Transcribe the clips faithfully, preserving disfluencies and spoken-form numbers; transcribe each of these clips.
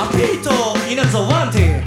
Apito inazowanti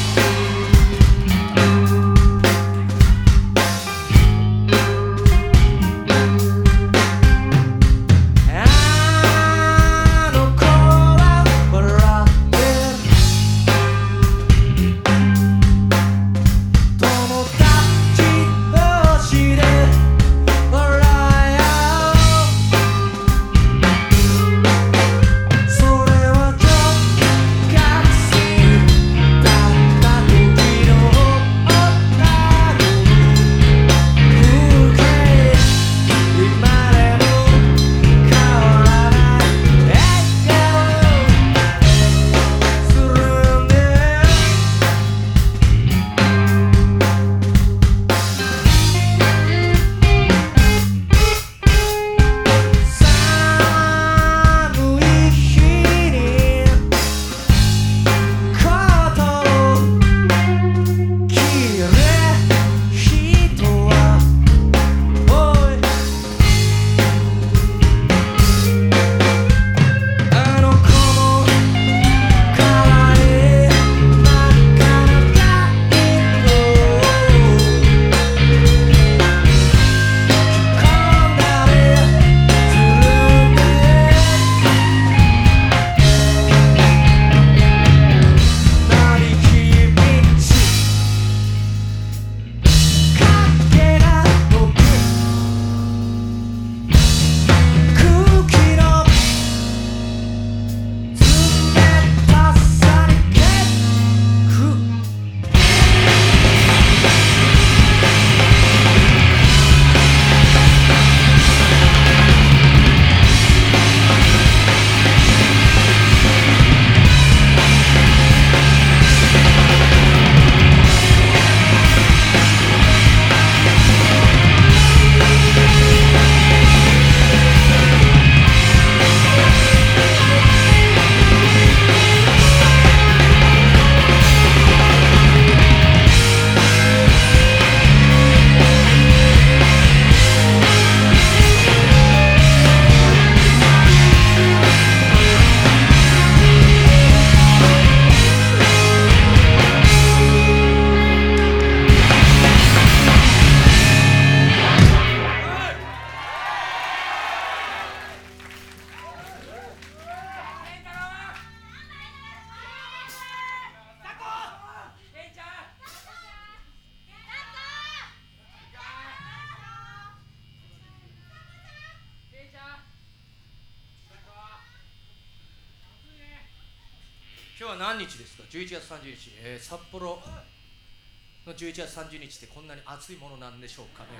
今日は何日ですか？じゅういちがつさんじゅうにち、えー、札幌のじゅういちがつさんじゅうにちってこんなに暑いものなんでしょうかね。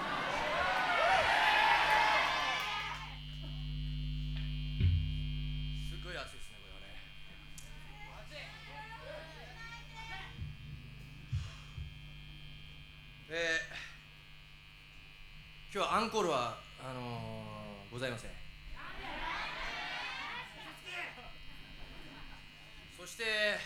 すごい暑いですね、これはね。えー、今日はアンコールはあのー、ございません。そして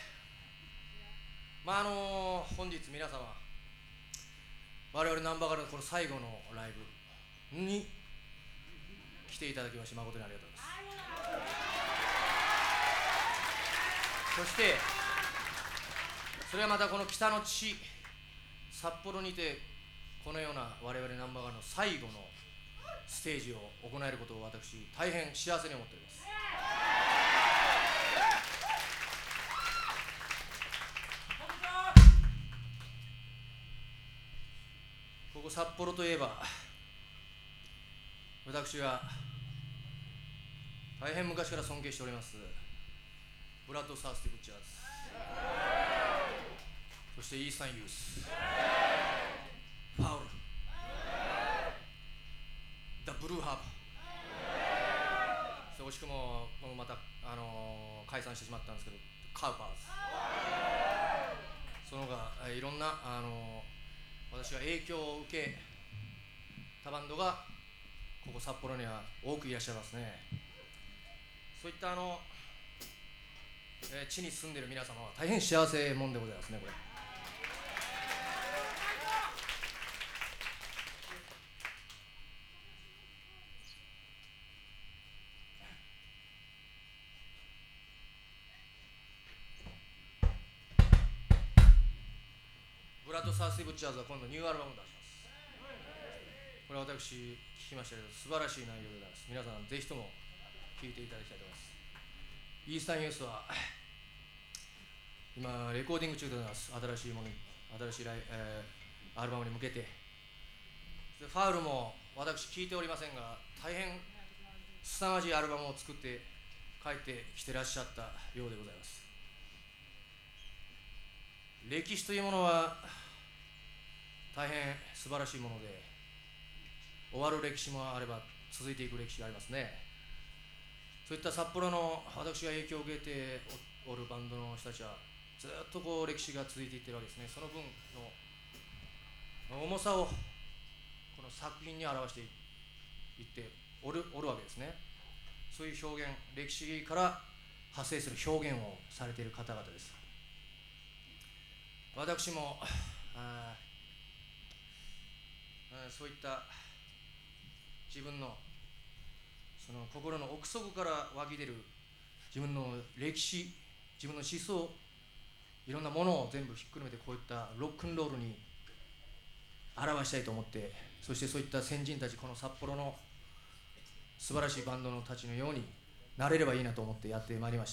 まああのー、本日皆様我々ナンバーガールのこの最後のライブに来ていただきまして誠にありがとうございます。そしてそれはまたこの北の地札幌にてこのような我々ナンバーガールの最後のステージを行えることを私大変幸せに思っております。ここ札幌といえば私が大変昔から尊敬しておりますブラッド・サースティ・ブッチャーズ、そしてイースタン・ユース、ファウル、ザ・ブルーハーバー、惜しくもまた、あのー、解散してしまったんですけどカウパーズ、その他いろんな、あのー私が影響を受けたバンドがここ札幌には多くいらっしゃいますね。そういったあの、えー、地に住んでいる皆様は大変幸せもんでございますね。これブラッド・サースイ・ブッチャーズは今度ニューアルバムを出します。これは私聞きましたけど素晴らしい内容でございます。皆さんぜひとも聴いていただきたいと思います。イースタンユースは今レコーディング中でございます。新しいものに新しいライ、えー、アルバムに向けてでファウルも私聴いておりませんが大変凄まじいアルバムを作って帰ってきてらっしゃったようでございます。歴史というものは大変素晴らしいもので終わる歴史もあれば続いていく歴史がありますね。そういった札幌の私が影響を受けておるバンドの人たちはずっとこう歴史が続いていってるわけですね。その分の重さをこの作品に表していっておる、おるわけですね。そういう表現、歴史から派生する表現をされている方々です。私もああそういった自分のその心の奥底から湧き出る自分の歴史、自分の思想、いろんなものを全部ひっくるめてこういったロックンロールに表したいと思って、そしてそういった先人たち、この札幌の素晴らしいバンドのたちのようになれればいいなと思ってやってまいりました。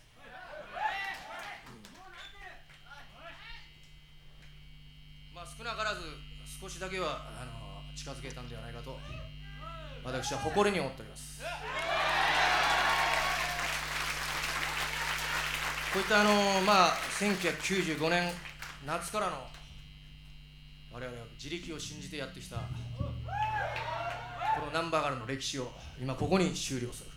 まあ少なからず少しだけはあの近づけたんではないかと私は誇りに思っております。こういったあの、まあ、せんきゅうひゃくきゅうじゅうごねん夏からの我々は自力を信じてやってきたこのナンバーガールの歴史を今ここに終了する。